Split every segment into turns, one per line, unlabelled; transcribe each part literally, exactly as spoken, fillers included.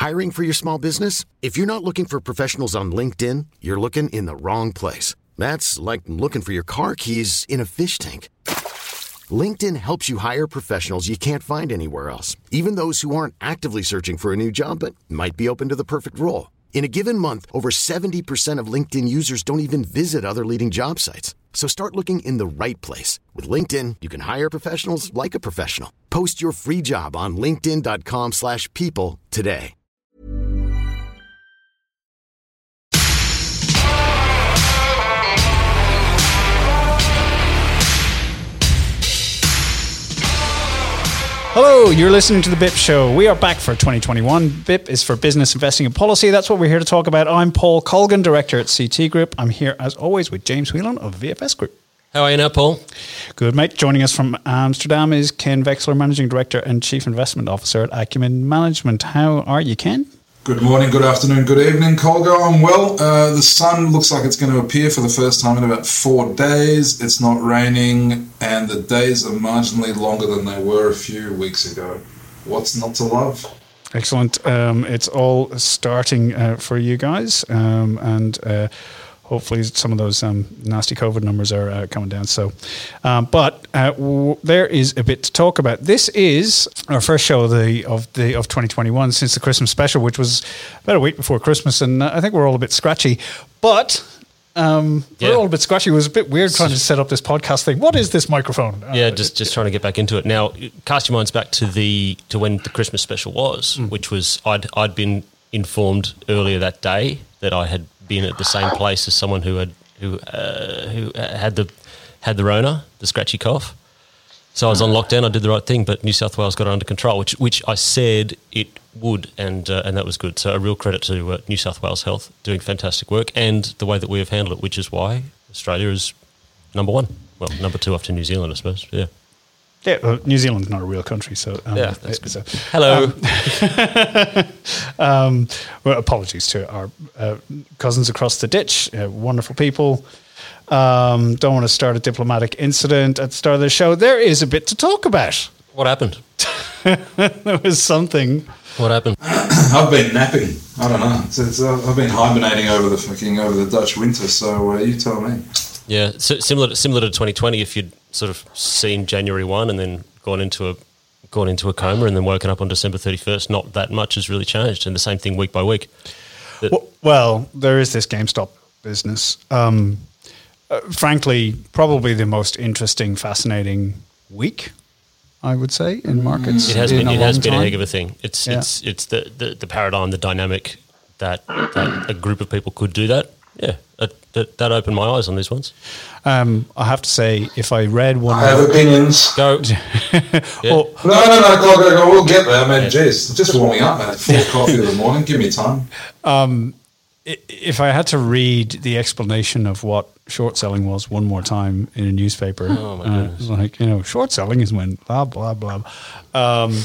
Hiring for your small business? If you're not looking for professionals on LinkedIn, you're looking in the wrong place. That's like looking for your car keys in a fish tank. LinkedIn helps you hire professionals you can't find anywhere else, even those who aren't actively searching for a new job but might be open to the perfect role. In a given month, over seventy percent of LinkedIn users don't even visit other leading job sites. So start looking in the right place. With LinkedIn, you can hire professionals like a professional. Post your free job on linkedin.com slash people today.
Hello, you're listening to The B I P Show. We are back for twenty twenty-one. B I P is for Business Investing and Policy. That's what we're here to talk about. I'm Paul Colgan, Director at C T Group. I'm here, as always, with James Whelan of V F S Group.
How are you now, Paul?
Good, mate. Joining us from Amsterdam is Ken Vexler, Managing Director and Chief Investment Officer at Acumen Management. How are you, Ken?
Good morning, good afternoon, good evening, Colgo. I'm well. Uh, the sun looks like it's going to appear for the first time in about four days. It's not raining, and the days are marginally longer than they were a few weeks ago. What's not to love?
Excellent. Um, it's all starting uh, for you guys, um, and uh, hopefully some of those um, nasty COVID numbers are uh, coming down. So, um, but uh, w- there is a bit to talk about. This is our first show of the of the of twenty twenty-one since the Christmas special, which was about a week before Christmas, and uh, I think we're all a bit scratchy. But um, yeah. we're all a bit scratchy. It was a bit weird trying to set up this podcast thing. What is this microphone? Uh,
yeah, just just trying to get back into it. Now, cast your minds back to the to when the Christmas special was, mm. which was I'd I'd been informed earlier that day that I had been at the same place as someone who had who uh, who had the had the Rona, the scratchy cough. So I was on lockdown. I did the right thing, but New South Wales got it under control, which which I said it would, and uh, and that was good. So a real credit to uh, New South Wales Health doing fantastic work, and the way that we have handled it, which is why Australia is number one. Well, number two after New Zealand, I suppose. Yeah.
Yeah, well, New Zealand's not a real country, so um,
yeah, that's good.
So,
hello.
Um, um, well, apologies to our uh, cousins across the ditch, uh, wonderful people. Um, don't want to start a diplomatic incident at the start of the show. There is a bit to talk about.
What happened?
There was something.
What happened?
I've been napping. I don't know. It's, it's, uh, I've been hibernating over the fucking over the Dutch winter. So uh, you tell me.
Yeah, so similar to, similar to twenty twenty. If you'd sort of seen January first and then gone into a gone into a coma and then woken up on December thirty-first, not that much has really changed, and the same thing week by week. The,
well, well, there is this GameStop business. Um, uh, frankly, probably the most interesting, fascinating week, I would say, in markets.
It has
been.
It has been
time.
a heck of a thing. It's yeah. it's it's the, the, the paradigm, the dynamic that that a group of people could do that. Yeah, that, that, that opened my eyes on these ones.
Um, I have to say, if I read one...
I have opinions.
Go.
yeah.
well, no, no, no, go, go, go. We'll get there, man. Yeah. Jeez, just warming up, man. Full coffee in the morning. Give me time. Um,
if I had to read the explanation of what short selling was one more time in a newspaper,
oh my goodness.
Uh, it's like, you know, short selling is when blah, blah, blah. Um,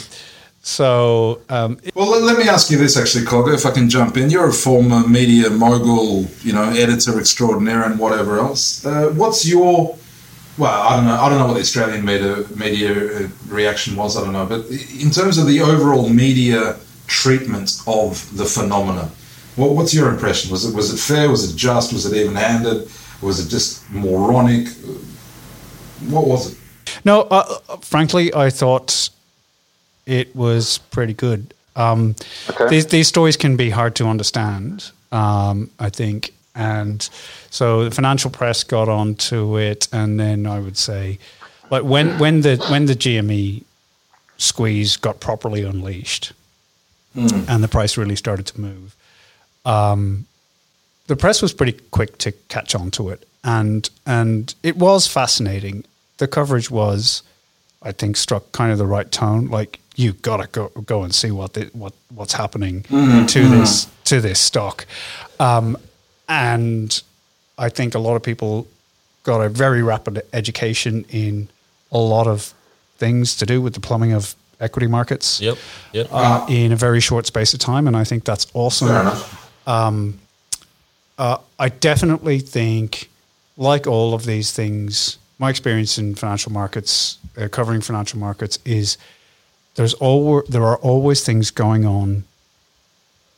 So, um,
well, let, let me ask you this, actually, Cogger, if I can jump in. You're a former media mogul, you know, editor extraordinaire, and whatever else. Uh, what's your? Well, I don't know. I don't know what the Australian media media reaction was. I don't know, but in terms of the overall media treatment of the phenomena, what, what's your impression? Was it was it fair? Was it just? Was it even-handed? Was it just moronic? What was it?
No, uh, frankly, I thought it was pretty good. Um, okay. These these stories can be hard to understand, um, I think, and so the financial press got onto it, and then I would say, like when when the when the G M E squeeze got properly unleashed, mm. and the price really started to move, um, the press was pretty quick to catch on to it, and and it was fascinating. The coverage was, I think, struck kind of the right tone. Like, you gotta go go and see what the, what what's happening mm-hmm. to mm-hmm. this to this stock, um, and I think a lot of people got a very rapid education in a lot of things to do with the plumbing of equity markets.
Yep, yep.
Uh, in a very short space of time, and I think that's awesome.
Fair enough.
Um, uh, I definitely think, like all of these things, my experience in financial markets, uh, covering financial markets, is there's always there are always things going on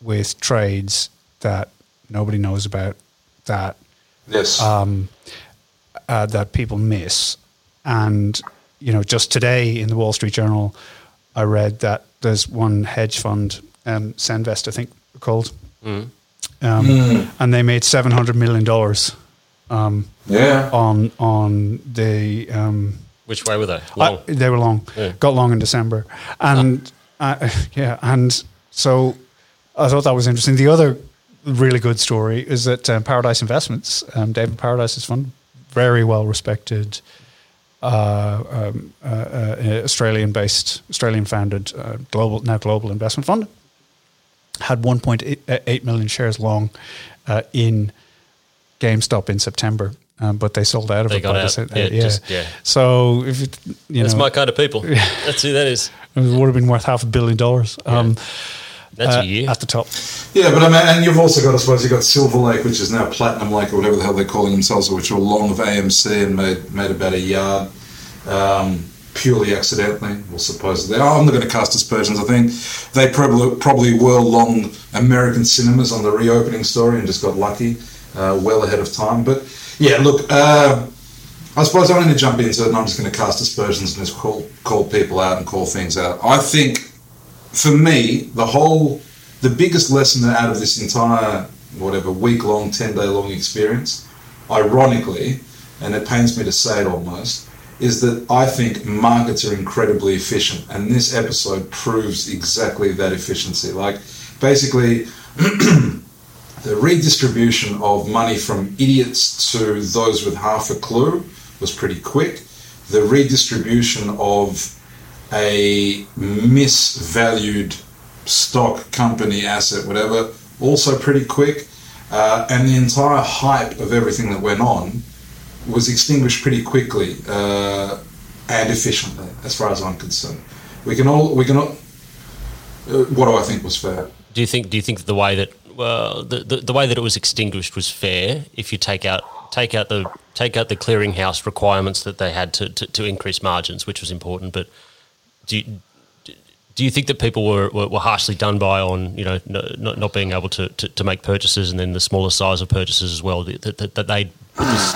with trades that nobody knows about, that
Yes.
um, uh, that people miss. And, you know, just today in the Wall Street Journal, I read that there's one hedge fund, um, Senvest, I think they're called, mm. Um, mm. and they made seven hundred million dollars um,
yeah.
on on the... Um,
Which way were they? Long?
Uh, they were long. Yeah. Got long in December. And, oh. uh, yeah, and so I thought that was interesting. The other really good story is that um, Paradise Investments, um, David Paradise's fund, very well respected, uh, um, uh, uh, Australian-based, Australian-founded, uh, global now global investment fund, had one point eight million shares long uh, in GameStop in September, um, but they sold out of
they
it.
Got out.
Uh,
yeah,
yeah.
Just, yeah.
So if it, you
that's
know,
my kind of people. That's who that is.
It would have been worth half a billion dollars.
Yeah.
Um,
That's
uh,
a year
at the top.
Yeah, but I mean, and you've also got, I suppose, you've got Silver Lake, which is now Platinum Lake or whatever the hell they're calling themselves, which were long of A M C and made made about a yard, um, purely accidentally, or supposedly. Oh, I'm not going to cast aspersions. I think they probably probably were long American cinemas on the reopening story and just got lucky, uh, well ahead of time. But yeah, look, uh, I suppose I'm going to jump into it, and I'm just going to cast aspersions and just call call people out and call things out. I think. For me, the whole, the biggest lesson out of this entire, whatever, week-long, ten-day-long experience, ironically, and it pains me to say it almost, is that I think markets are incredibly efficient, and this episode proves exactly that efficiency. Like, basically, the redistribution of money from idiots to those with half a clue was pretty quick. The redistribution of a misvalued stock, company, asset, whatever, also pretty quick. Uh, and the entire hype of everything that went on was extinguished pretty quickly uh, and efficiently, as far as I'm concerned. We can all, we can all, uh, what do I think was fair?
Do you think, do you think the way that, well, the, the, the way that it was extinguished was fair if you take out, take out the, take out the clearinghouse requirements that they had to, to, to increase margins, which was important, but Do you, do you think that people were, were, were harshly done by on, you know, not, not being able to, to, to make purchases, and then the smaller size of purchases as well, that, that, that they put this...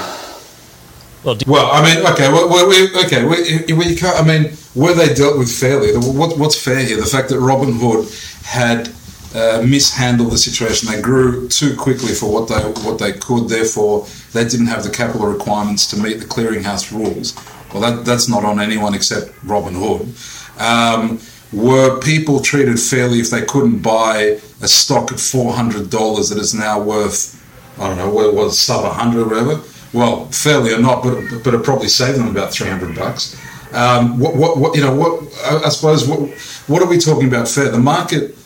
Well, well, I mean, okay, well, we, okay, we, we can't, I mean, were they dealt with fairly? What, what's fair here? The fact that Robinhood had uh, mishandled the situation. They grew too quickly for what they what they could, therefore they didn't have the capital requirements to meet the clearinghouse rules. Well, that, that's not on anyone except Robinhood. Um, were people treated fairly if they couldn't buy a stock at four hundred dollars that is now worth, I don't know, what was sub one hundred or whatever? Well, fairly or not, but but it probably saved them about three hundred bucks. Um, what, what, what, you know, what, I, I suppose, what, what are we talking about fair? The market,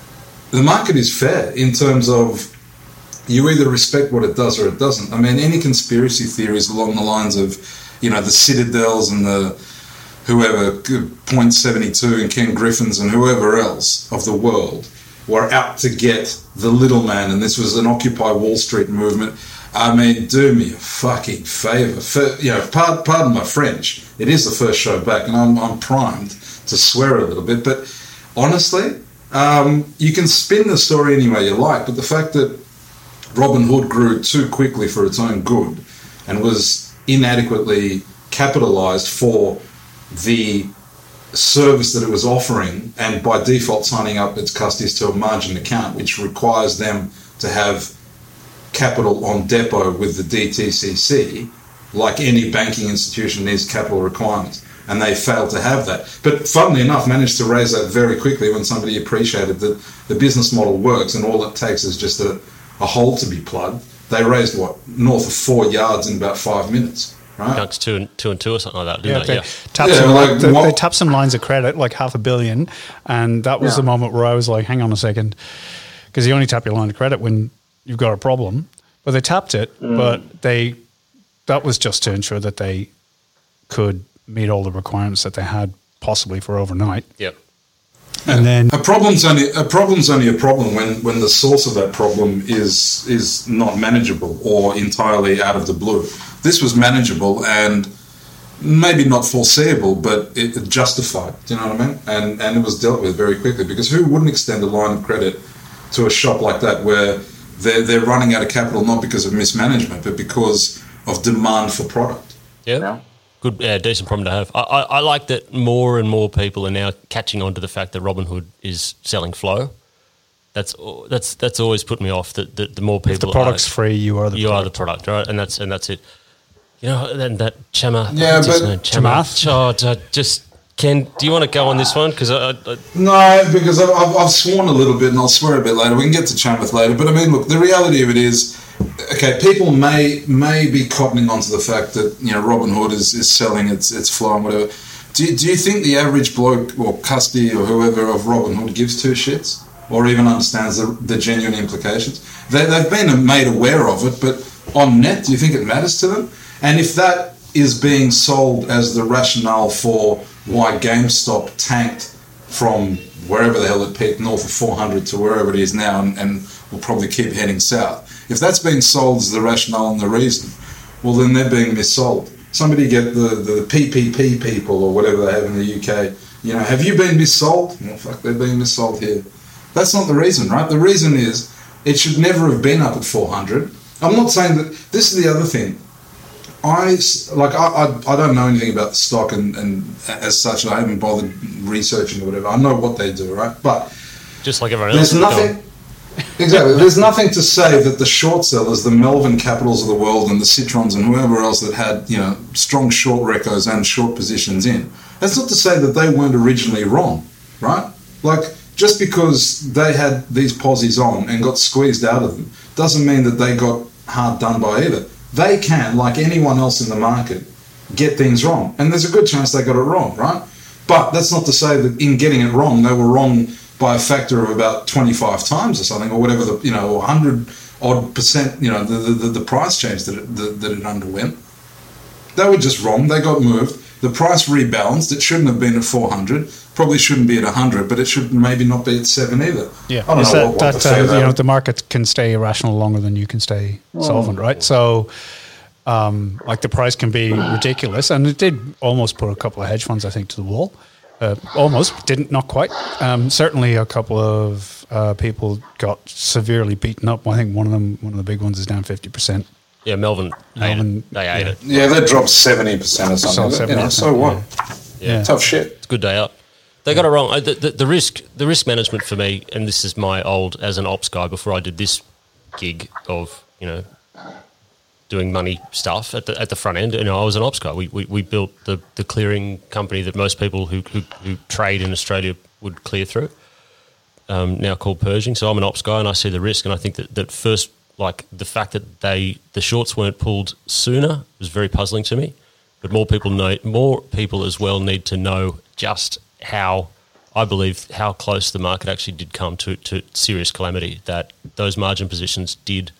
the market is fair in terms of you either respect what it does or it doesn't. I mean, any conspiracy theories along the lines of, you know, the Citadels and the whoever, Point seventy-two and Ken Griffins and whoever else of the world were out to get the little man, and this was an Occupy Wall Street movement. I mean, do me a fucking favour. For, you know, pardon, pardon my French. It is the first show back, and I'm, I'm primed to swear a little bit. But honestly, um, you can spin the story any way you like. But the fact that Robinhood grew too quickly for its own good and was inadequately capitalised for the service that it was offering, and by default signing up its customers to a margin account, which requires them to have capital on depot with the D T C C, like any banking institution needs capital requirements, and they failed to have that. But funnily enough, managed to raise that very quickly when somebody appreciated that the business model works and all it takes is just a, a hole to be plugged. They raised, what, north of four yards in about five minutes. Right.
Dunks two and two and two or something like that, didn't
yeah,
they?
they,
Yeah.
tapped
yeah,
some,
like,
they,
what,
they tapped some lines of credit, like half a billion, and that was
yeah.
the moment where I was like, hang on a second, because you only tap your line of credit when you've got a problem. But they tapped it, mm. but they that was just to ensure that they could meet all the requirements that they had possibly for overnight.
Yep.
And
yeah.
then
a problem's only a problem's only a problem when, when the source of that problem is is not manageable or entirely out of the blue. This was manageable and maybe not foreseeable, but it, it justified. Do you know what I mean? And and it was dealt with very quickly, because who wouldn't extend a line of credit to a shop like that where they're, they're running out of capital not because of mismanagement, but because of demand for product.
Yeah. yeah. Good, yeah, decent problem to have. I, I, I like that more and more people are now catching on to the fact that Robinhood is selling flow. That's that's that's always put me off. That the, the more people,
if the product's
are,
free, you are the
you
product.
are the product, right? And that's and that's it. You know, then that Chama,
yeah, but
Chamath. Oh, just Ken, do you want to go on this one? Because I, I,
no, because I've, I've sworn a little bit, and I'll swear a bit later. We can get to Chamath later, but I mean, look, the reality of it is, okay, people may may be cottoning onto the fact that you know Robinhood is, is selling its its flow and whatever. Do you, do you think the average bloke or custody or whoever of Robinhood gives two shits? Or even understands the, the genuine implications. They, they've been made aware of it, but on net, do you think it matters to them? And if that is being sold as the rationale for why GameStop tanked from wherever the hell it peaked, north of four hundred to wherever it is now, and, and will probably keep heading south, if that's being sold as the rationale and the reason, well, then they're being missold. Somebody get the, the P P P people or whatever they have in the U K, you know, have you been missold? Well, fuck, they're being missold here. That's not the reason, right? The reason is it should never have been up at four hundred. I'm not saying that. This is the other thing. I like I I, I don't know anything about the stock and, and as such. I haven't bothered researching or whatever. I know what they do, right? But
just like everyone else,
there's nothing. Exactly. There's nothing to say that the short sellers, the Melvin Capitals of the world, and the Citrons and whoever else that had you know strong short recos and short positions in. That's not to say that they weren't originally wrong, right? Like. Just because they had these posies on and got squeezed out of them doesn't mean that they got hard done by either. They can, like anyone else in the market, get things wrong. And there's a good chance they got it wrong, right? But that's not to say that in getting it wrong, they were wrong by a factor of about twenty-five times or something, or whatever, the you know, or one hundred odd percent, you know, the, the, the price change that it, the, that it underwent. They were just wrong. They got moved. The price rebalanced. It shouldn't have been at four hundred. Probably shouldn't be at one hundred, but it should maybe not be at seven either.
Yeah,
I don't
is
know
that,
what, what
that,
to say
uh,
about
you know,
it.
the market can stay irrational longer than you can stay oh. solvent, right? So, um, like the price can be ridiculous, and it did almost put a couple of hedge funds, I think, to the wall. Uh, almost didn't, not quite. Um, certainly, a couple of uh, people got severely beaten up. I think one of them, one of the big ones, is down fifty percent.
Yeah, Melvin.
Melvin,
they ate
yeah.
it.
Yeah, they dropped seventy percent or something.
So,
you know, so what?
Yeah. yeah,
tough shit.
It's a good day out. They got it wrong. The, the, the risk, the risk management for me, and this is my old as an ops guy before I did this gig of you know doing money stuff at the at the front end. You know, I was an ops guy. We we, we built the, the clearing company that most people who, who who trade in Australia would clear through. Um, now called Pershing. So I'm an ops guy, and I see the risk. And I think that, that first, like the fact that they the shorts weren't pulled sooner was very puzzling to me. But more people know, more people as well need to know just how, I believe, how close the market actually did come to, to serious calamity, that those margin positions did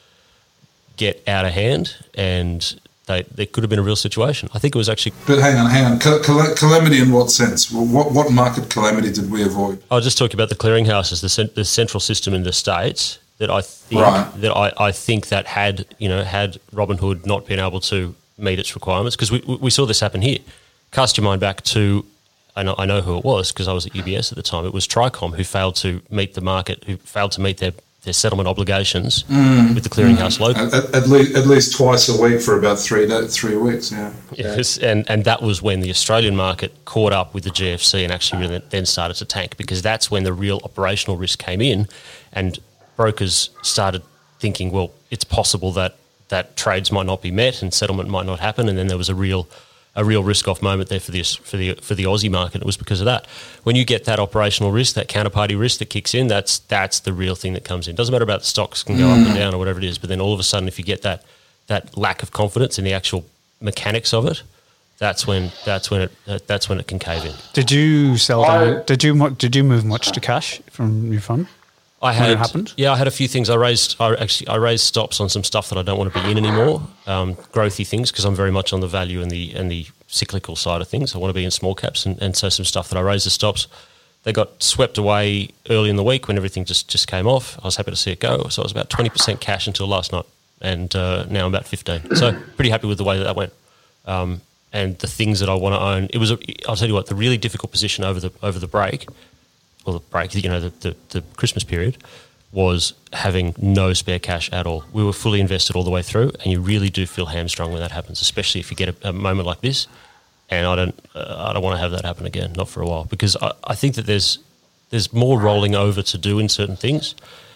get out of hand and they, there could have been a real situation. I think it was actually...
But hang on, hang on. Cal- cal- calamity in what sense? What what market calamity did we avoid?
I was just talking about the clearinghouses, the, cent- the central system in the States, that I think
right.
that I, I think that had, you know, had Robinhood not been able to meet its requirements, because we, we saw this happen here. Cast your mind back to... I know, I know who it was because I was at U B S at the time. It was Tricom who failed to meet the market, who failed to meet their, their settlement obligations mm. with the clearinghouse mm. local.
At, at, least, at least twice a week for about three three weeks, yeah.
Yes, and, and that was when the Australian market caught up with the G F C and actually really then started to tank, because that's when the real operational risk came in and brokers started thinking, well, it's possible that, that trades might not be met and settlement might not happen, and then there was a real... a real risk-off moment there for the for the for the Aussie market. It was because of that. When you get that operational risk, that counterparty risk that kicks in, that's that's the real thing that comes in. It doesn't matter about the stocks can go mm. up and down or whatever it is, but then all of a sudden, if you get that that lack of confidence in the actual mechanics of it, that's when that's when it that's when it can cave in.
Did you sell down? Did you did you move much to cash from your fund?
I had,
when it happened?
Yeah, I had a few things. I raised, I actually, I raised stops on some stuff that I don't want to be in anymore, um, growthy things, because I'm very much on the value and the and the cyclical side of things. I want to be in small caps, and, and so some stuff that I raised the stops, they got swept away early in the week when everything just, just came off. I was happy to see it go. So I was about twenty percent cash until last night, and uh, now I'm about fifteen. So pretty happy with the way that that went. Um, and the things that I want to own, it was. A, I'll tell you what, the really difficult position over the over the break, or the break, you know, the the, the Christmas period. was having no spare cash at all. We were fully invested all the way through, and you really do feel hamstrung when that happens, especially if you get a, a moment like this. And I don't, uh, I don't want to have that happen again, not for a while, because I, I think that there's there's more rolling over to do in certain things,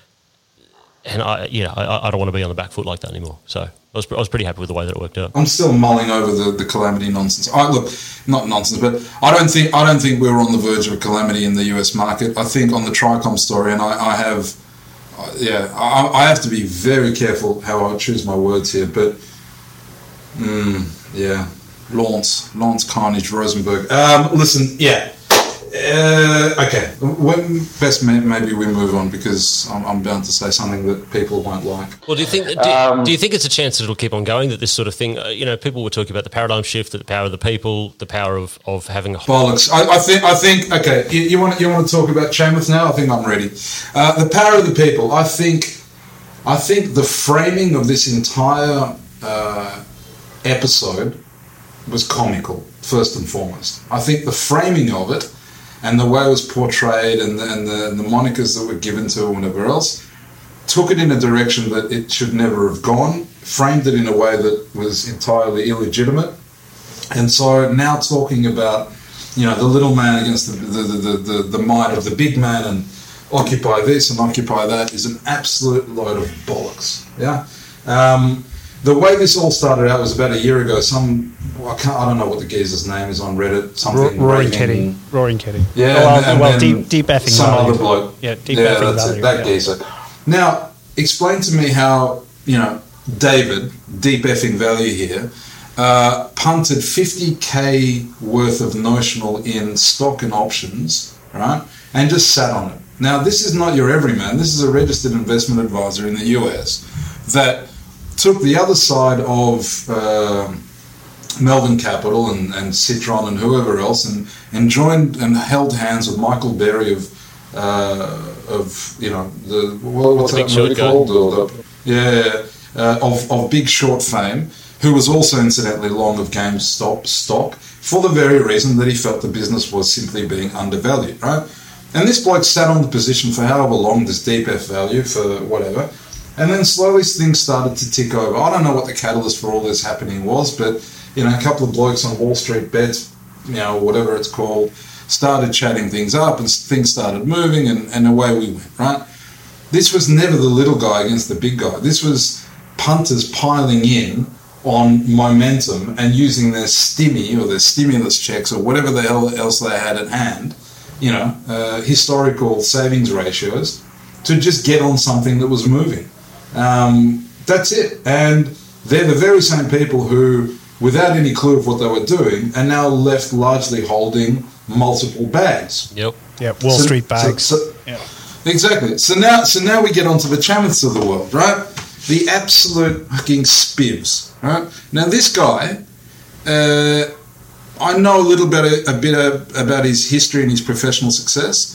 and I, yeah, I, I don't want to be on the back foot like that anymore. So I was, I was pretty happy with the way that it worked out.
I'm still mulling over the, the calamity nonsense. I look, not nonsense, but I don't think I don't think we're on the verge of a calamity in the U S market. I think on the Tricom story, and I, I have. Yeah, I, I have to be very careful how I choose my words here, but mm, yeah, Lawrence, Lawrence Carnage, Rosenberg. Um, listen, yeah, uh, okay. When best maybe we move on because I'm, I'm bound to say something that people won't like.
Well, do you think? Do, um, do you think it's a chance that it'll keep on going? That this sort of thing, uh, you know, people were talking about the paradigm shift, that the power of the people, the power of, of having a
bollocks. I, I think. I think. Okay, you, you want you want to talk about Chamath now? I think I'm ready. Uh, the power of the people. I think. I think the framing of this entire uh, episode was comical, first and foremost. I think the framing of it and the way it was portrayed and the, and the, and the monikers that were given to it and whatever else took it in a direction that it should never have gone, framed it in a way that was entirely illegitimate. And so now talking about, you know, the little man against the the, the, the, the might of the big man and occupy this and occupy that is an absolute load of bollocks. Yeah. Um, The way this all started out was about a year ago. Some, well, I can't, I don't know what the geezer's name is on Reddit. Something
Roaring Kitty. Roaring Kitty.
Yeah.
Oh,
and, and
well, deep, deep effing
some
value.
other bloke.
Yeah, deep
yeah,
effing
that's
value.
It, that
yeah.
geezer. Now, explain to me how, you know, David, deep effing value here, uh, punted fifty K worth of notional in stock and options, right, and just sat on it. Now, this is not your everyman. This is a registered investment advisor in the U S that took the other side of uh, Melvin Capital and, and Citron and whoever else and, and joined and held hands with Michael Berry of, uh, of you know, the what, what's that movie called? Or the, yeah, uh, of, of Big Short fame, who was also incidentally long of GameStop stock for the very reason that he felt the business was simply being undervalued, right? And this bloke sat on the position for however long, this deep F value for whatever. And then slowly things started to tick over. I don't know what the catalyst for all this happening was, but, you know, a couple of blokes on Wall Street Bets, you know, whatever it's called, started chatting things up and things started moving and, and away we went, right? This was never the little guy against the big guy. This was punters piling in on momentum and using their stimmy or their stimulus checks or whatever the hell else they had at hand, you know, uh, historical savings ratios, to just get on something that was moving. Um, that's it. And they're the very same people who, without any clue of what they were doing, are now left largely holding multiple bags.
Yep.
Yep. Wall
so,
Street bags.
So, so,
yeah.
Exactly. So now, so now we get onto the Chamaths of the world, right? The absolute fucking spivs, right? Now this guy, uh, I know a little bit, a bit about his history and his professional success.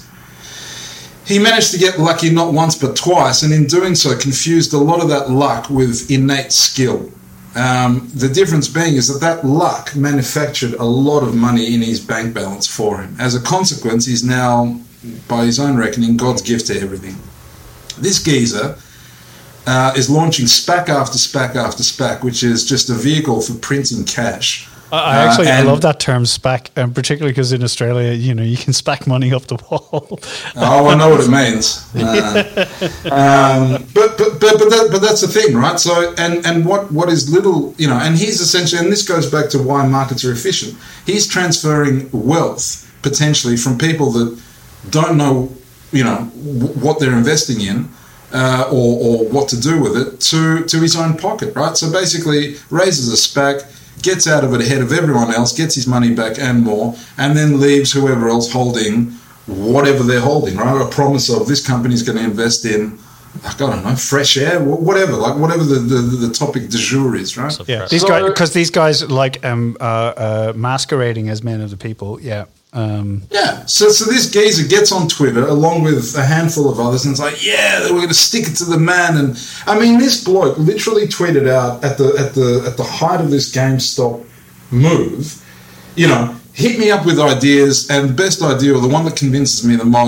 He managed to get lucky not once but twice, and in doing so confused a lot of that luck with innate skill. Um, the difference being is that that luck manufactured a lot of money in his bank balance for him. As a consequence, he's now, by his own reckoning, God's gift to everything. This geezer uh, is launching SPAC after SPAC after SPAC, which is just a vehicle for printing cash.
I actually
uh,
I love that term SPAC, and particularly because in Australia, you know, you can SPAC money up the wall.
Oh, I know what it means. Uh, um, but but but but, that, but that's the thing, right? So and and what what is little, you know, and he's essentially, and this goes back to why markets are efficient. He's transferring wealth potentially from people that don't know, you know, w- what they're investing in. Uh, or, or what to do with it to, to his own pocket, right? So basically raises a SPAC, gets out of it ahead of everyone else, gets his money back and more, and then leaves whoever else holding whatever they're holding, right? A promise of this company's going to invest in, I don't know, fresh air, whatever, like whatever the, the, the topic du jour is, right?
Yeah, these so, guys, because these guys like um, uh, uh, masquerading as men of the people, yeah. Um,
yeah, so so this geezer gets on Twitter along with a handful of others and it's like, yeah, we're going to stick it to the man. And I mean, this bloke literally tweeted out at the at the at the height of this GameStop move, you know, hit me up with ideas, and the best idea, or the one that convinces me the most,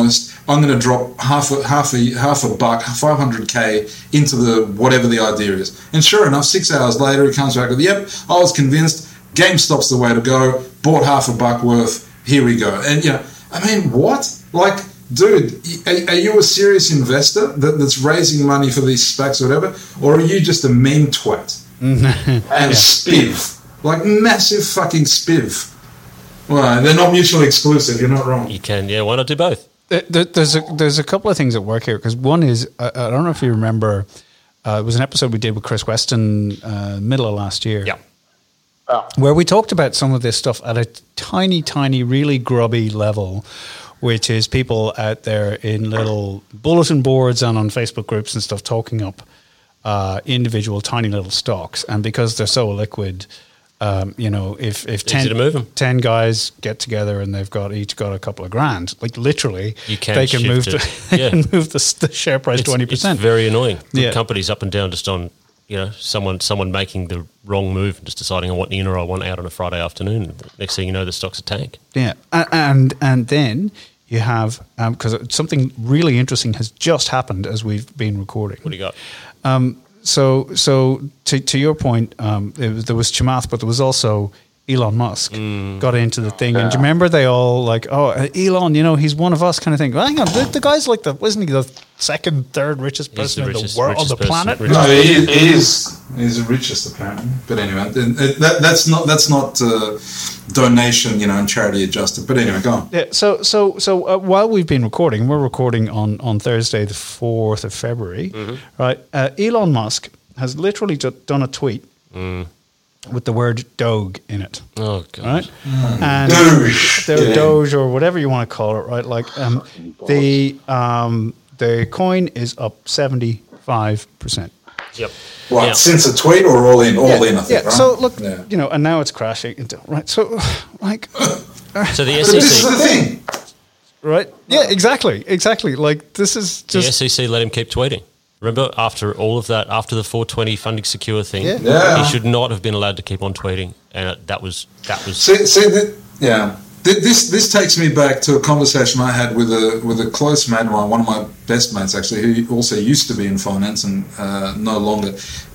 I'm going to drop half a, half a, half a buck, five hundred K into the whatever the idea is. And sure enough, six hours later, he comes back with, yep, I was convinced GameStop's the way to go, bought half a buck worth, here we go. And, you know, I mean, what? Like, dude, are, are you a serious investor that, that's raising money for these SPACs or whatever? Or are you just a meme twat? And yeah. spiv. Like, massive fucking spiv. Well, they're not mutually exclusive, you're not wrong.
You can, yeah, why not do both?
There's a, there's a couple of things at work here, because one is, I, I don't know if you remember, uh, it was an episode we did with Chris Weston uh, middle of last year.
Yeah.
Oh. Where we talked about some of this stuff at a tiny, tiny, really grubby level, which is people out there in little bulletin boards and on Facebook groups and stuff talking up uh, individual tiny little stocks. And because they're so liquid, um, you know, if, if ten, ten guys get together and they've got each got a couple of grand, like literally,
you can
they can move
it.
the, they yeah. can move the, the share price
it's,
twenty percent.
It's very annoying.
Yeah.
Companies up and down just on, you know, someone someone making the wrong move and just deciding I want in or I want out on a Friday afternoon. Next thing you know, the stock's a tank.
Yeah, and and then you have, because um, something really interesting has just happened as we've been recording.
What do you got?
Um, so so to to your point, um, it was, there was Chamath, but there was also Elon Musk mm. got into the thing. Yeah. And do you remember they all like, oh, Elon, you know, he's one of us kind of thing. Well, hang on, the, the guy's like the, wasn't he the second, third richest person the richest, in the world, on the planet?
No, he, he is. He's the richest apparently. But anyway, that, that's not that's not uh, donation, you know, and charity adjusted. But anyway, go on.
Yeah. So so so uh, while we've been recording, we're recording on, on Thursday, the fourth of February, mm-hmm. right? Uh, Elon Musk has literally just done a tweet. Mm. with the word Doge in it.
Oh, God.
Right? Mm. And Doge. The Doge, or whatever you want to call it, right? Like, um, the um, the coin is up seventy-five percent.
Yep.
What,
yeah.
since a tweet or all in? All
yeah.
in, I think,
yeah.
right?
So, look,
yeah.
you know, and now it's crashing. Into, right? So, like...
so the S E C...
But this is the thing.
Right? Yeah, exactly. Exactly. Like, this is just...
The S E C let him keep tweeting. Remember, after all of that, after the four twenty funding secure thing,
yeah.
Yeah.
he should not have been allowed to keep on tweeting, and that was that was.
See, see the, yeah, this this takes me back to a conversation I had with a with a close mate of mine, one of my best mates actually, who also used to be in finance and uh, no longer.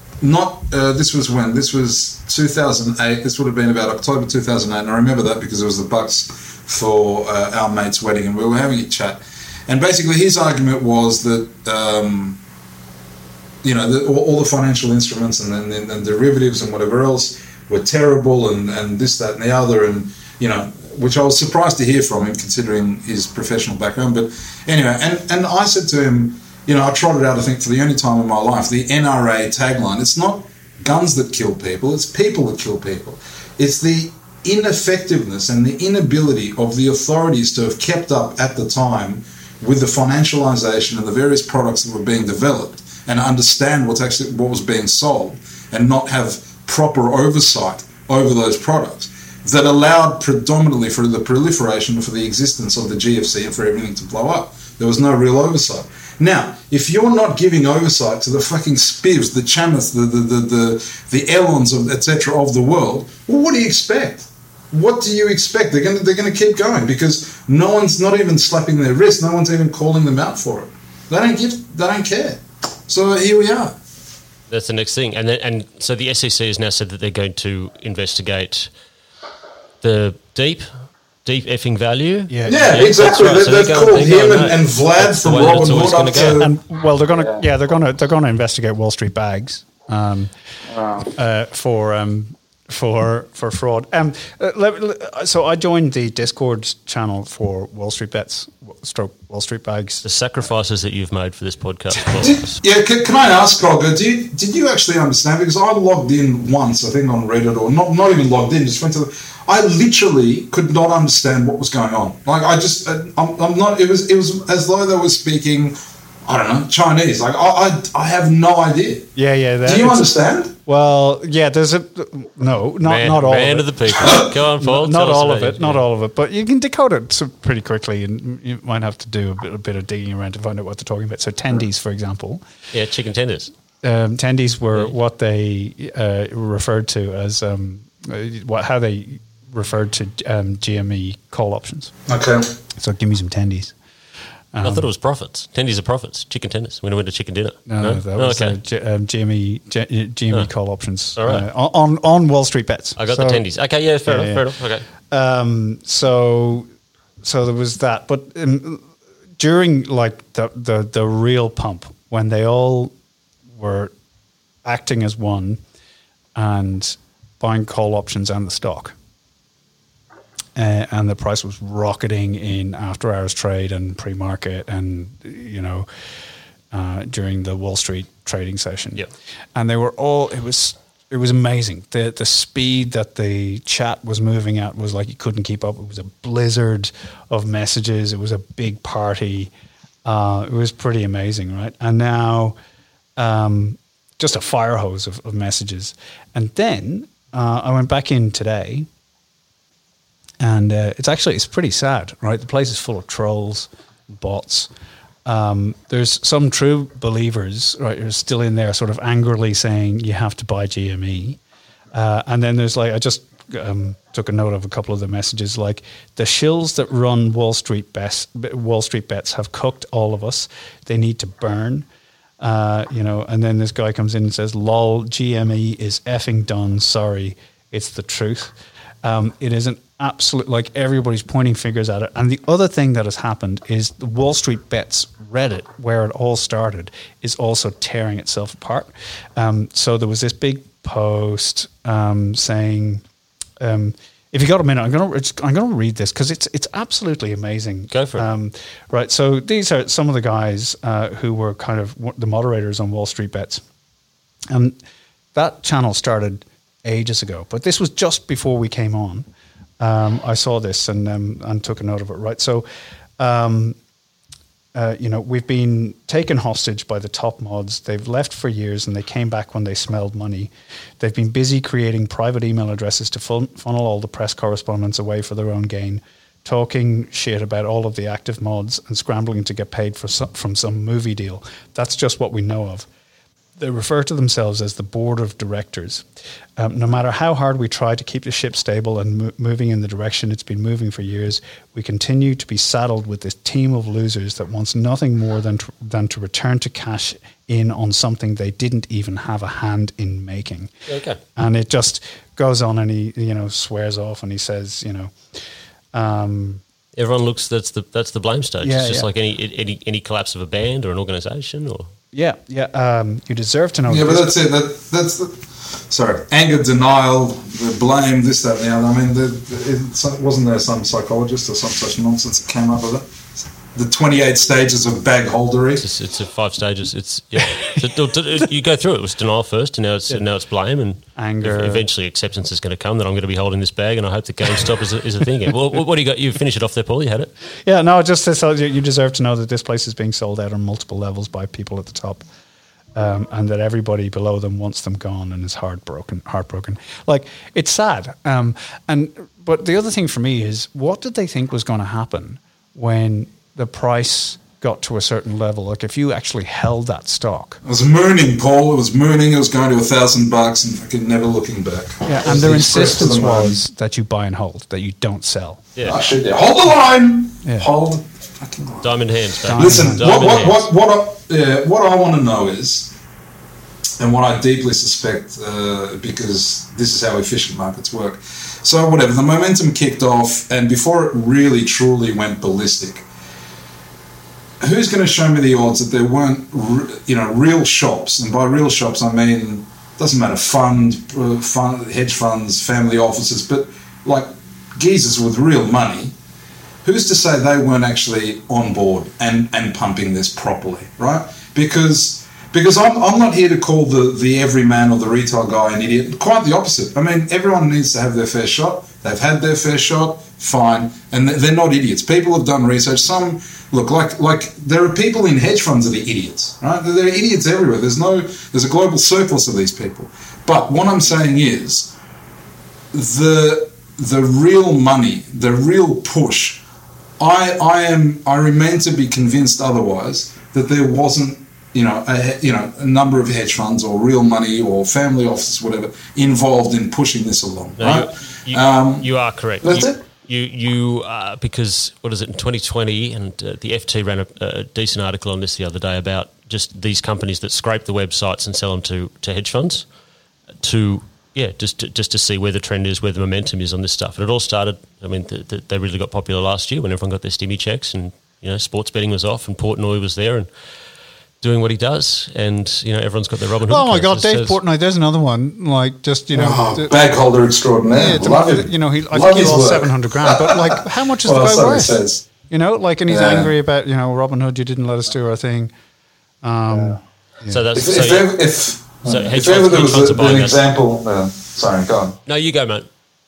Not uh, this was when this was two thousand eight. This would have been about October two thousand eight, and I remember that because it was the bucks for uh, our mate's wedding, and we were having a chat. And basically, his argument was that. Um, You know, the, all, all the financial instruments and then and, and derivatives and whatever else were terrible, and, and this, that, and the other, and you know, which I was surprised to hear from him considering his professional background. But anyway, and, and I said to him, you know, I trotted out, I think, for the only time in my life, the N R A tagline. It's not guns that kill people; it's people that kill people. It's the ineffectiveness and the inability of the authorities to have kept up at the time with the financialization and the various products that were being developed, and understand what's actually what was being sold, and not have proper oversight over those products that allowed predominantly for the proliferation, for the existence of the G F C and for everything to blow up. There was no real oversight. Now, if you're not giving oversight to the fucking spivs, the Chamaths, the the the the, the Elons, of et cetera of the world, well, what do you expect? What do you expect? They're gonna they're gonna keep going because no one's not even slapping their wrist. No one's even calling them out for it. They don't give. They don't care. So here we are.
That's the next thing. And then, and so the S E C has now said that they're going to investigate the deep, deep effing value.
Yeah,
yeah, yeah exactly. Right. They, so they've called him and, and Vlad
that's
from Robin Hood up
to...
And, well, they're going to, yeah, they're going to, they're going to investigate Wall Street bags um, wow. uh, for... Um, For for fraud. Um, uh, let, let, so I joined the Discord channel for Wall Street Bets, stroke Wall Street Bags.
The sacrifices that you've made for this podcast.
did, yeah, can, can I ask, Colga, did you, did you actually understand? Because I logged in once, I think on Reddit, or not not even logged in, just went to the... I literally could not understand what was going on. Like, I just... I'm, I'm not... It was, it was as though they were speaking... I don't know, Chinese. Like, I I, I have no idea.
Yeah, yeah.
That, Do you understand?
Well, yeah, there's a... No, not,
man,
not all
man
of it.
of the people. Go on, Paul.
Not, not all of it,
it,
not
yeah.
all of it. But you can decode it so pretty quickly, and you might have to do a bit, a bit of digging around to find out what they're talking about. So tendies, for example.
Yeah, chicken tenders.
Um, tendies were yeah. what they uh, referred to as... Um, what how they referred to um, G M E call options.
Okay.
So give me some tendies.
Um, I thought it was profits. Tendies are profits. Chicken tenders. When I went to chicken dinner.
No,
no?
that
oh,
was
okay.
uh, G- um, G M E, G- G M E
Oh.
call options
All right.
uh, on on Wall Street Bets.
I got
So-
the tendies. Okay, yeah, fair
Yeah,
enough.
yeah.
Fair enough. Okay.
Um, so, so there was that. But um, during like the, the the real pump, when they all were acting as one and buying call options and the stock, uh, and the price was rocketing in after hours trade and pre market, and you know, uh, during the Wall Street trading session.
Yep.
And they were all. It was. It was amazing. The the speed that the chat was moving at was like you couldn't keep up. It was a blizzard of messages. It was a big party. Uh, it was pretty amazing, right? And now um, just a fire hose of, of messages. And then uh, I went back in today, and uh, it's actually it's pretty sad, right? The place is full of trolls, bots. Um, there's some true believers, right, who are still in there sort of angrily saying you have to buy G M E. Uh, and then there's like, I just um, took a note of a couple of the messages, like the shills that run Wall Street bets, Wall Street bets have cooked all of us. They need to burn, uh, you know, and then this guy comes in and says, lol, G M E is effing done. Sorry, it's the truth. Um, it is an absolute, like everybody's pointing fingers at it. And the other thing that has happened is the Wall Street Bets Reddit, where it all started, is also tearing itself apart. Um, so there was this big post um, saying, um, if you got a minute, I'm going to I'm going to read this because it's it's absolutely amazing.
Go for it.
Um, right. So these are some of the guys uh, who were kind of the moderators on Wall Street Bets. And that channel started ages ago, but this was just before we came on. Um, I saw this and um, and took a note of it. Right, so um, uh, you know we've been taken hostage by the top mods. They've left for years, and they came back when they smelled money. They've been busy creating private email addresses to fun- funnel all the press correspondents away for their own gain, talking shit about all of the active mods and scrambling to get paid for some, from some movie deal. That's just what we know of. They refer to themselves as the board of directors. Um, no matter how hard we try to keep the ship stable and mo- moving in the direction it's been moving for years, we continue to be saddled with this team of losers that wants nothing more than to, than to return to cash in on something they didn't even have a hand in making.
Okay.
And it just goes on, and he, you know, swears off, and he says, you know, um,
everyone looks. That's the that's the blame stage.
Yeah,
it's just
yeah.
like any any any collapse of a band or an organisation or.
yeah, yeah, um, you deserve to know.
Yeah, but
this.
that's it. That that's the sorry, anger, denial, the blame, this, that, and the other. I mean, the, the, it, wasn't there some psychologist or some such nonsense that came up with it? The twenty-eight stages of bag holdery.
It's, it's a five stages. It's yeah. So, you go through it. It was denial first, and now it's
Yeah.
now it's blame, and
Anger.
Eventually, acceptance is going to come that I'm going to be holding this bag, and I hope that GameStop is a, is a thing. Well, what, what do you got? You finish it off there, Paul. You had it.
Yeah, no, it just says you you deserve to know that this place is being sold out on multiple levels by people at the top, um, and that everybody below them wants them gone and is heartbroken. Heartbroken. Like, it's sad. Um, and but the other thing for me is, what did they think was going to happen when the price got to a certain level? Like, if you actually held that stock.
It was mooning, Paul. It was mooning. It was going to a thousand bucks and fucking never looking back.
Yeah, and their
The express to
insistence
the moon.
was that you buy and hold, that you don't sell.
Yeah.
I should hold the line.
Yeah.
Hold the fucking line.
Diamond hands. Baby.
Diamond
Listen, what
Diamond
what,
hands.
what what I, yeah, what I want to know is, and what I deeply suspect, uh, because this is how efficient markets work. So whatever, the momentum kicked off, and before it really truly went ballistic, who's going to show me the odds that there weren't, r- you know, real shops? And by real shops, I mean, doesn't matter, fund, uh, fund, hedge funds, family offices, but like geezers with real money. Who's to say they weren't actually on board and, and pumping this properly, right? Because because I'm, I'm not here to call the, the everyman or the retail guy an idiot. Quite the opposite. I mean, everyone needs to have their fair shot. They've had their fair shot, fine. And they're not idiots. People have done research. Some, look, like like there are people in hedge funds that are idiots, right? There are idiots everywhere. There's no, there's a global surplus of these people. But what I'm saying is the the real money, the real push, I, I am I remain to be convinced otherwise that there wasn't, you know, a, you know, a number of hedge funds or real money or family offices, whatever, involved in pushing this along.
No,
right?
you, you,
um,
you are correct.
that's
you,
it.
You, you uh, because, what is it, in twenty twenty, and uh, the F T ran a, a decent article on this the other day about just these companies that scrape the websites and sell them to, to hedge funds to, yeah, just to, just to see where the trend is, where the momentum is on this stuff. And it all started, I mean, the, the, they really got popular last year when everyone got their stimmy checks and, you know, sports betting was off and Portnoy was there and doing what he does, and you know everyone's got their Robin Hood.
Oh my God,
says,
Dave Portnoy! There's another one. Like just you know,
oh,
the,
bag holder extraordinaire.
Yeah,
Love him.
You know, he, I
Love
think he lost
work.
seven hundred grand. But like, how much is
well,
the guy
so
worth?
He says.
You know, like, and he's
yeah.
angry about you know Robin Hood. You didn't let us do our thing. Um,
yeah.
Yeah. So that's
if,
so
if,
you,
ever, if,
so
if ever there was a, an
that.
example. Uh, sorry, go on.
No, you go, mate.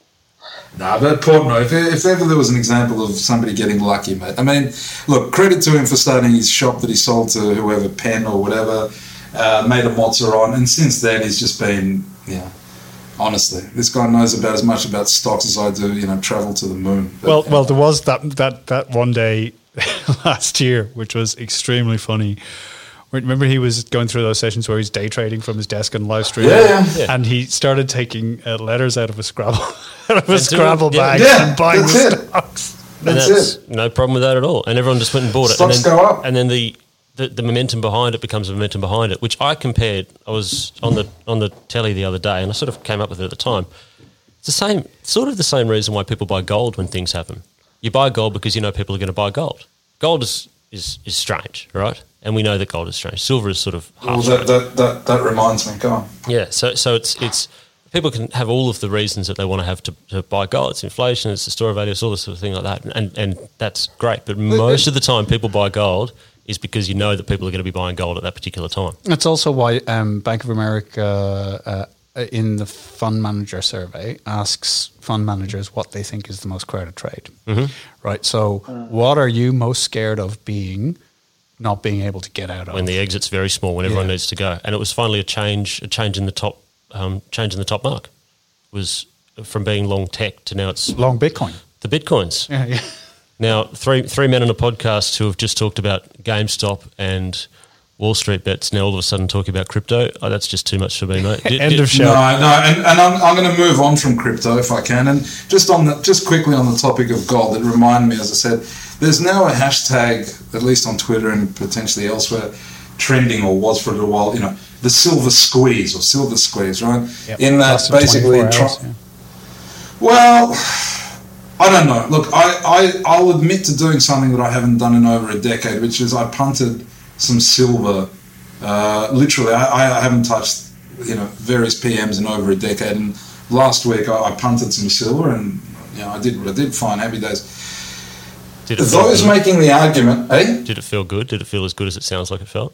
Nah, but Portnoy, if, if ever there was an example of somebody getting lucky, mate. I mean, look, credit to him for starting his shop that he sold to whoever, Penn or whatever, uh, made a mozza on, and since then he's just been, yeah, honestly, this guy knows about as much about stocks as I do, you know, travel to the moon. But,
well,
yeah.
well, there was that that that one day last year, which was extremely funny. Remember, he was going through those sessions where he's day trading from his desk and live streaming,
yeah, yeah.
and he started taking uh, letters out of a Scrabble, out of a
And
Scrabble
doing-
bag,
yeah,
and buying
that's
the
it.
stocks.
And
That's
that's
it.
no problem with that at all. And everyone just went and bought it.
Stocks
and then,
go up.
And then the, the, the momentum behind it becomes a momentum behind it, which I compared. I was on the on the telly the other day, and I sort of came up with it at the time. It's the same, sort of the same reason why people buy gold when things happen. You buy gold because you know people are going to buy gold. Gold is, is, is strange, right? And we know that gold is strange. Silver is sort of half
Well,
strange.
that, that, that, that reminds me, go on.
Yeah, so so it's it's people can have all of the reasons that they want to have to, to buy gold. It's inflation, it's the store of value, it's all this sort of thing like that, and and that's great. But most of the time, people buy gold is because you know that people are going to be buying gold at that particular time.
That's also why um, Bank of America, uh, in the fund manager survey, asks fund managers what they think is the most crowded trade.
Mm-hmm.
Right. So, what are you most scared of being? Not being able to get out of
When the exit's very small, when everyone
Yeah.
needs to go, and it was finally a change, a change in the top, um, change in the top mark, was from being long tech to now it's
long Bitcoin.
the bitcoins.
Yeah, yeah.
Now, three three men on a podcast who have just talked about GameStop and Wall Street bets, now all of a sudden talking about crypto. Oh, that's just too much for me, mate. Did-
End
did-
of show.
No, no, and, and I'm, I'm going to move on from crypto if I can. And just on the, just quickly on the topic of gold, it reminded me, as I said, there's now a hashtag, at least on Twitter and potentially elsewhere, trending, or was for a little while, you know, the silver squeeze or silver squeeze, right?
Yep.
In that
Lasted
basically,
twenty-four
try-
hours, yeah.
well, I don't know. Look, I, I, I'll admit to doing something that I haven't done in over a decade, which is I punted some silver. Uh, literally, I, I haven't touched, you know, various P Ms in over a decade. And last week I, I punted some silver, and you know, I did what I did. Fine, happy days.
Did it feel
Those
good?
making the argument, eh?
Did it feel good? Did it feel as good as it sounds like it felt?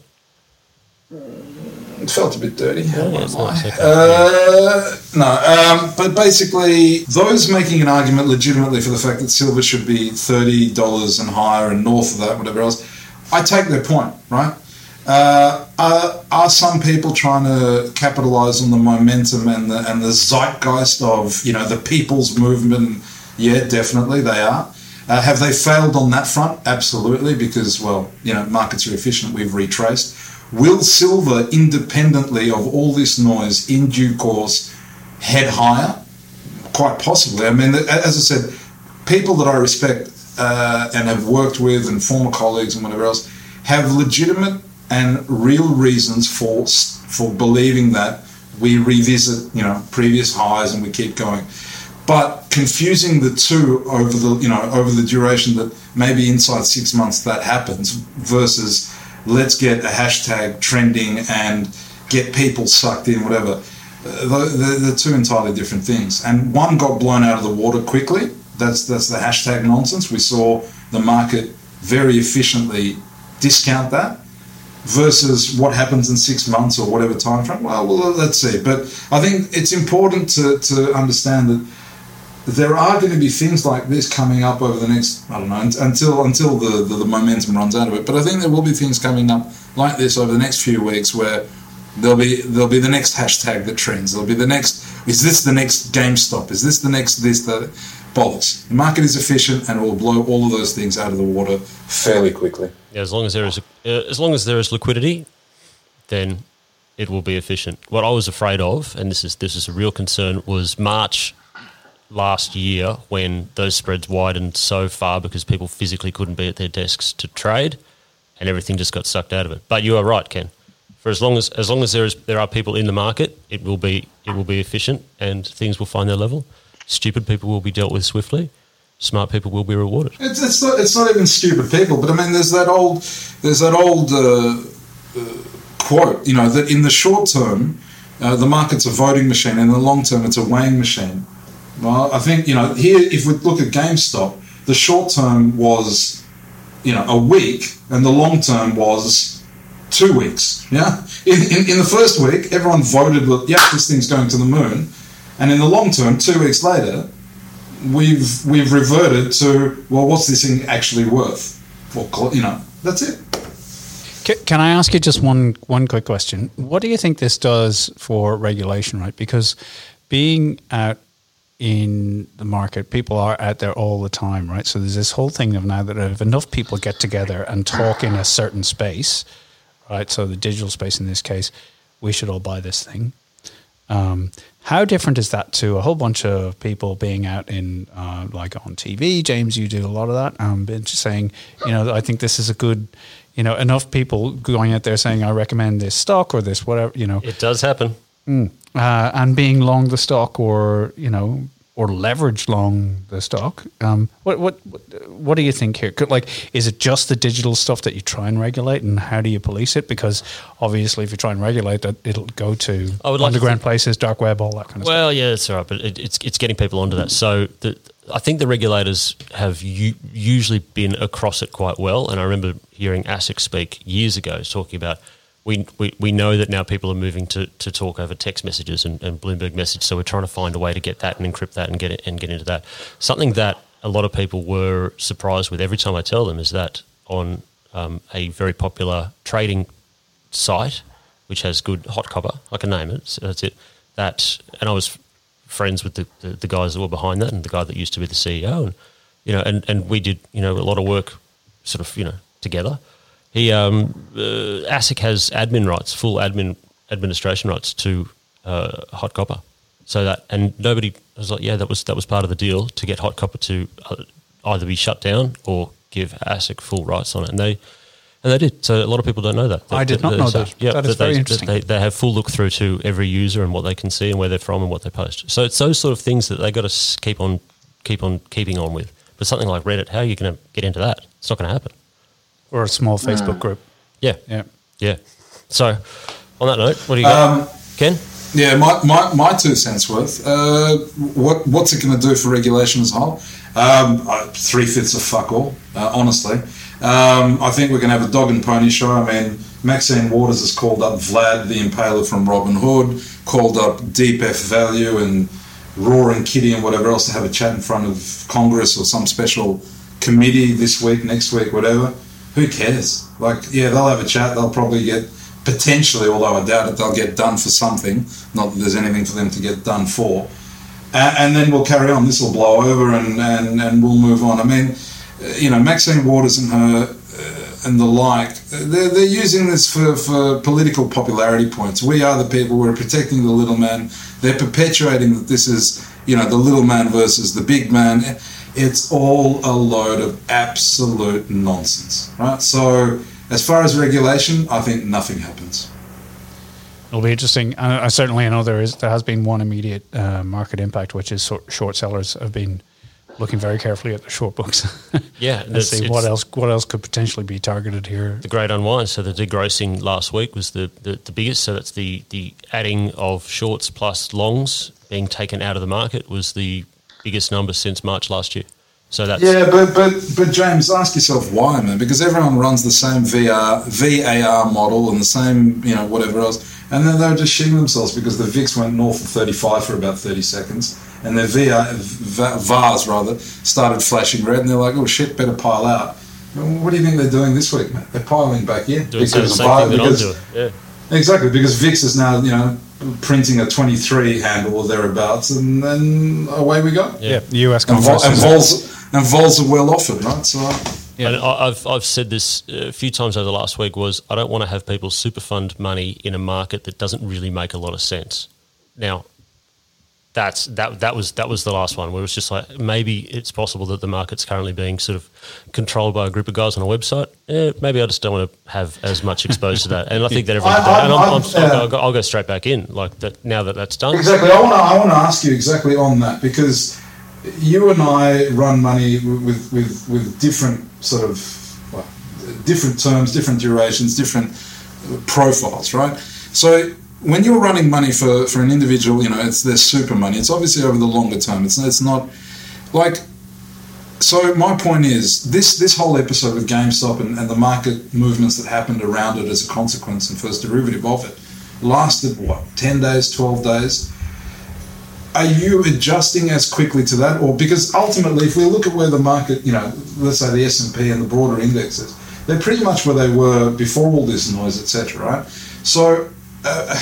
It felt a bit dirty.
Yeah, it's nice. Okay.
Uh, no, um, but basically, those making an argument legitimately for the fact that silver should be thirty dollars and higher and north of that, whatever else, I take their point, right? Uh, are, are some people trying to capitalize on the momentum and the, and the zeitgeist of, you know, the people's movement? Yeah, definitely they are. Uh, have they failed on that front? Absolutely, because, well, you know, markets are efficient, we've retraced. Will silver, independently of all this noise, in due course, head higher? Quite possibly. I mean, as I said, people that I respect uh, and have worked with and former colleagues and whatever else have legitimate and real reasons for for believing that we revisit, you know, previous highs and we keep going. But confusing the two over the, you know, over the duration that maybe inside six months that happens versus let's get a hashtag trending and get people sucked in, whatever. Uh, they're, they're two entirely different things. And one got blown out of the water quickly. That's that's the hashtag nonsense. We saw the market very efficiently discount that. Versus what happens in six months or whatever time frame. Well, well, let's see. But I think it's important to, to understand that there are going to be things like this coming up over the next, I don't know, until until the, the, the momentum runs out of it. But I think there will be things coming up like this over the next few weeks where there'll be there'll be the next hashtag that trends. There'll be the next, is this the next GameStop? Is this the next this, the bollocks? The market is efficient and it will blow all of those things out of the water fairly quickly.
Yeah, as long as there is uh, as long as there is liquidity, then it will be efficient. What I was afraid of, and this is this is a real concern, was March last year when those spreads widened so far because people physically couldn't be at their desks to trade, and everything just got sucked out of it. But you are right, Ken. For as long as as long as there is there are people in the market, it will be it will be efficient and things will find their level. Stupid people will be dealt with swiftly. Smart people will be rewarded.
It's, it's not it's not even stupid people, but I mean, there's that old there's that old uh, uh, quote, you know, that in the short term, uh, the market's a voting machine, and in the long term, it's a weighing machine. Well, I think, you know, here if we look at GameStop, the short term was, you know, a week, and the long term was two weeks. Yeah, in in, in the first week, everyone voted with, yeah, this thing's going to the moon, and in the long term, two weeks later, we've we've reverted to, well, what's this thing actually worth? Well, you know, that's it.
Can, can I ask you just one one quick question? What do you think this does for regulation, right? Because being out in the market, people are out there all the time, right? So there's this whole thing of now that if enough people get together and talk in a certain space, right? So the digital space in this case, we should all buy this thing. Um, how different is that to a whole bunch of people being out in, uh, like on T V? James, you do a lot of that. Um, just saying, you know, I think this is a good, you know, enough people going out there saying, I recommend this stock or this, whatever, you know.
It does happen.
Mm. Uh, and being long the stock, or you know, or leverage long the stock. Um, what what what do you think here? Could, like, is it just the digital stuff that you try and regulate, and how do you police it? Because obviously, if you try and regulate that, it'll go to underground like places, dark web, all that kind of
well,
stuff.
Well, yeah, that's all right, but it, it's it's getting people onto that. So the, I think the regulators have u- usually been across it quite well. And I remember hearing ASIC speak years ago talking about. We, we we know that now people are moving to, to talk over text messages and, and Bloomberg message, so we're trying to find a way to get that and encrypt that and get it and get into that. Something that a lot of people were surprised with every time I tell them is that on um, a very popular trading site, which has good hot copper, I can name it, so that's it. That and I was friends with the, the, the guys that were behind that and the guy that used to be the C E O, and you know, and, and we did you know a lot of work, sort of you know together. He um, uh, ASIC has admin rights, full admin administration rights to uh, hot copper. So that and nobody was like, yeah, that was that was part of the deal to get hot copper to uh, either be shut down or give ASIC full rights on it, and they and they did. So a lot of people don't know that. that
I did
that,
not
that
know
is,
that.
Yeah,
that is
that
very
they,
interesting.
They, they have full look through to every user and what they can see and where they're from and what they post. So it's those sort of things that they got to keep on keep on keeping on with. But something like Reddit, how are you going to get into that? It's not going to happen.
Or a small Facebook group.
Yeah,
yeah,
yeah. So, on that note, what do you got, um, Ken?
Yeah, my, my, my two cents worth. Uh, what what's it going to do for regulation as a whole? Um, uh, three fifths of fuck all, uh, honestly. Um, I think we're going to have a dog and pony show. I mean, Maxine Waters has called up Vlad the Impaler from Robin Hood, called up Deep F Value and Roaring Kitty and whatever else to have a chat in front of Congress or some special committee this week, next week, whatever. Who cares? Like, yeah, they'll have a chat. They'll probably get, potentially, although I doubt it, they'll get done for something. Not that there's anything for them to get done for. And, and then we'll carry on. This will blow over and, and, and we'll move on. I mean, you know, Maxine Waters and her uh, and the like, they're, they're using this for, for political popularity points. We are the people. We're protecting the little man. They're perpetuating that this is, you know, the little man versus the big man. It's all a load of absolute nonsense, right? So as far as regulation, I think nothing happens.
It'll be interesting. I, I certainly know there is there has been one immediate uh, market impact, which is so, short sellers have been looking very carefully at the short books.
Yeah,
and see what else what else could potentially be targeted here.
The great unwind. So the degrossing last week was the, the, the biggest. So that's the the adding of shorts plus longs being taken out of the market was the biggest number since March last year. So that's
yeah, but but but James, ask yourself why, man? Because everyone runs the same V R V A R model and the same, you know, whatever else, and then they're just shitting themselves because the V I X went north of thirty-five for about thirty seconds, and their V R V A Rs rather started flashing red, and they're like, oh shit, better pile out. What do you think they're doing this week, man? They're piling back in
doing because the same of thing because, that I'm doing. Yeah.
Exactly, because V I X is now, you know, printing a twenty-three handle or thereabouts, and then away we go.
Yeah, the U S
and, vol- and vols and vols are well offered, right? So,
yeah. And I've I've said this a few times over the last week was I don't want to have people super fund money in a market that doesn't really make a lot of sense. Now, that's that that was that was the last one where it was just like maybe it's possible that the market's currently being sort of controlled by a group of guys on a website. Eh, maybe I just don't want to have as much exposed to that. And I think that everyone, I, I, and I'm, I'm, I'm, I'll, go, I'll go straight back in like that now that that's done.
Exactly. I want to I want to ask you exactly on that, because you and I run money with with with different sort of well, different terms, different durations, different profiles, right? So when you're running money for, for an individual, you know, it's their super money. It's obviously over the longer term. It's it's not like. So my point is this this whole episode with GameStop and, and the market movements that happened around it as a consequence and first derivative of it lasted what, ten days, twelve days. Are you adjusting as quickly to that, or because ultimately, if we look at where the market, you know, let's say the S and P and the broader indexes, they're pretty much where they were before all this noise, et cetera, right? So. Uh,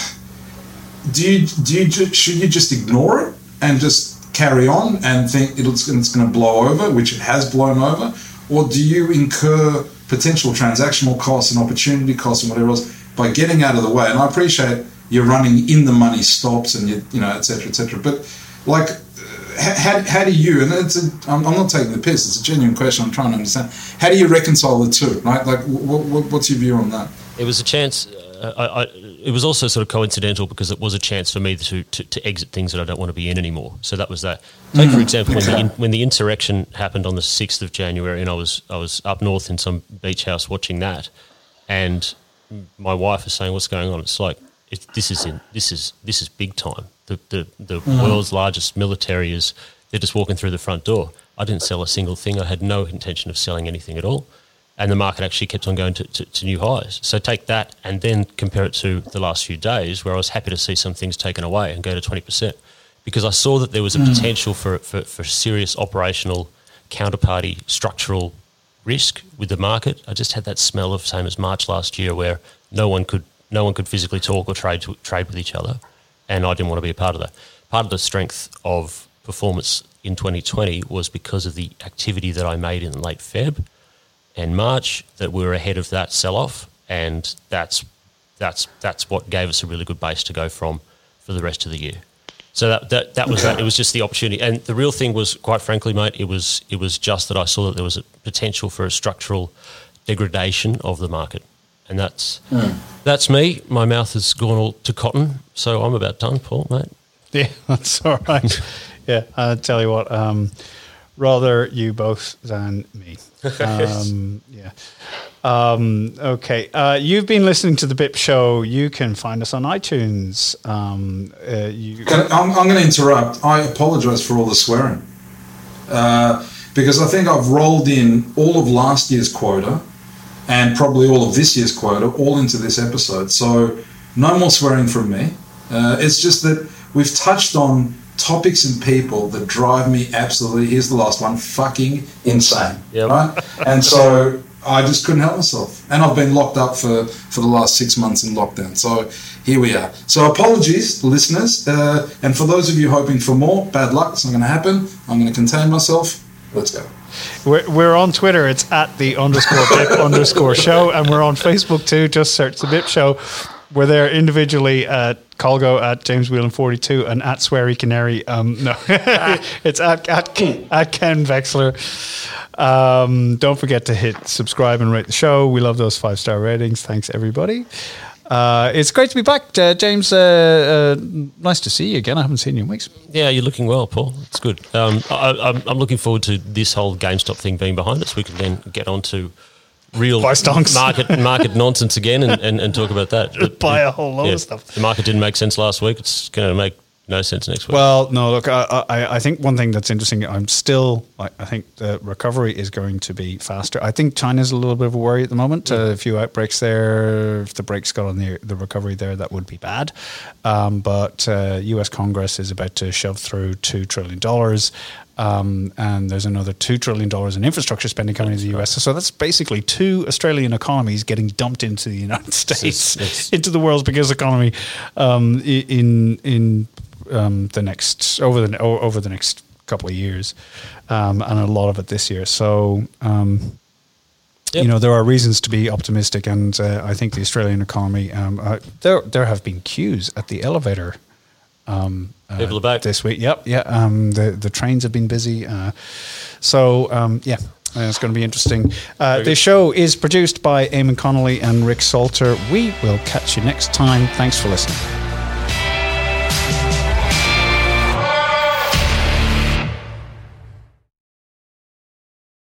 do you do you ju- should you just ignore it and just carry on and think it's, it's going to blow over, which it has blown over, or do you incur potential transactional costs and opportunity costs and whatever else by getting out of the way? And I appreciate you're running in the money stops and you you know et cetera et cetera, but like how how do you, and it's a, I'm, I'm not taking the piss, it's a genuine question, I'm trying to understand, how do you reconcile the two, right? Like what, what, what's your view on that?
It was a chance. Uh, I, I, it was also sort of coincidental because it was a chance for me to, to, to exit things that I don't want to be in anymore. So that was that. Take, for example, when, the in, when the insurrection happened on the sixth of January and I was I was up north in some beach house watching that, and my wife was saying, what's going on? It's like, it, this is in this is this is big time. The, the, the mm. world's largest military is, they're just walking through the front door. I didn't sell a single thing. I had no intention of selling anything at all. And the market actually kept on going to, to, to new highs. So take that and then compare it to the last few days where I was happy to see some things taken away and go to twenty percent because I saw that there was a mm. potential for, for, for serious operational counterparty structural risk with the market. I just had that smell of same as March last year where no one could no one could physically talk or trade to, trade with each other, and I didn't want to be a part of that. Part of the strength of performance in twenty twenty was because of the activity that I made in late Feb and March, that we were ahead of that sell-off, and that's that's that's what gave us a really good base to go from for the rest of the year. So that that, that was okay. that. It was just the opportunity, and the real thing was, quite frankly, mate, it was it was just that I saw that there was a potential for a structural degradation of the market, and that's mm. that's me. My mouth has gone all to cotton, so I'm about done, Paul, mate.
Yeah, that's all right. Yeah, I'll tell you what. Um, rather you both than me. Um, yeah. Um, okay. Uh, you've been listening to the B I P Show. You can find us on iTunes. Um, uh, you
can, I'm, I'm going to interrupt. I apologise for all the swearing uh, because I think I've rolled in all of last year's quota and probably all of this year's quota all into this episode. So no more swearing from me. Uh, it's just that we've touched on topics and people that drive me absolutely, here's the last one, fucking insane. Yep. Right? And so I just couldn't help myself. And I've been locked up for, for the last six months in lockdown. So here we are. So apologies, listeners. Uh, and for those of you hoping for more, bad luck. It's not going to happen. I'm going to contain myself. Let's go.
We're, we're on Twitter. It's at the underscore B I P underscore show. And we're on Facebook too. Just search the B I P Show. We're there individually at Colgo, at James Whelan forty-two, and at Sweary Canary. Um, no, it's at, at at Ken Vexler. Um, don't forget to hit subscribe and rate the show. We love those five star ratings. Thanks, everybody. Uh, it's great to be back, uh, James. Uh, uh, nice to see you again. I haven't seen you in weeks.
Yeah, you're looking well, Paul. It's good. Um, I, I'm, I'm looking forward to this whole GameStop thing being behind us. We can then get on to real market market nonsense again and, and, and talk about that.
Just buy a whole load yeah, of stuff.
The market didn't make sense last week. It's going to make no sense next week.
Well, no, look, I, I, I think one thing that's interesting, I'm still, I, I think the recovery is going to be faster. I think China's a little bit of a worry at the moment. Mm. Uh, a few outbreaks there. If the brakes got on the, the recovery there, that would be bad. Um, but uh, U S Congress is about to shove through two trillion dollars. Um, and there's another two trillion dollars in infrastructure spending coming into the U S. So that's basically two Australian economies getting dumped into the United States, it's, it's, into the world's biggest economy um, in in um, the next over the over the next couple of years, um, and a lot of it this year. So um, yep. you know there are reasons to be optimistic, and uh, I think the Australian economy. Um, uh, there there have been queues at the elevator Um, uh,
People are back
this week. Yep, yeah. Um, the the trains have been busy, uh, so um, yeah, uh, it's going to be interesting. Uh, the show is produced by Eamon Connolly and Rick Salter. We will catch you next time. Thanks for listening.